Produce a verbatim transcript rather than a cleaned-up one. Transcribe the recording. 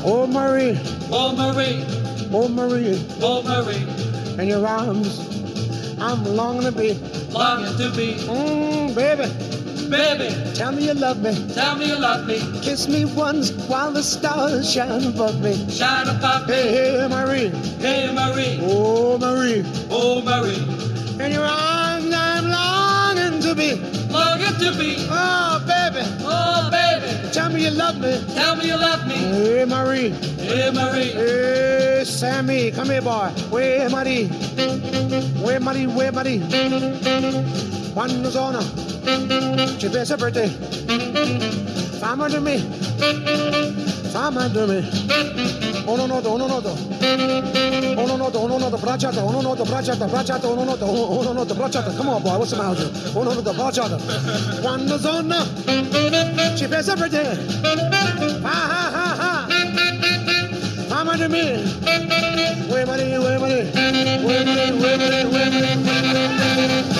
Oh, Marie. Oh, Marie. Oh, Marie. Oh, Marie. In your arms, I'm longing to be. Longing to be. Mmm, baby. Baby. Tell me you love me. Tell me you love me. Kiss me once while the stars shine above me. Shine above me. Hey, hey, Marie. Hey, Marie. Oh, Marie. Oh, Marie. In your arms, I'm longing to be. Longing to be. Oh, baby. Oh, baby. Tell me you love me. Tell me you love me. Hey, Marie. Hey, Marie. Hey, Sammy. Come here, boy. Where, Marie? Where, Marie? Where, Marie? Quando sono ci pensa per te. Fammi da me. Fammi da me. Uno noto, uno noto. Uno noto, uno noto, bracciata, uno noto, bracciata, bracciata, uno noto, uno noto, bracciata. Come on, boy, what's the matter? Uno noto, bracciata. Quando sono ci pensa per te. Ha ha ha ha. Fammi da me. Where, Marie? Where, Marie? Where, Marie? Where, Marie? Where, Marie?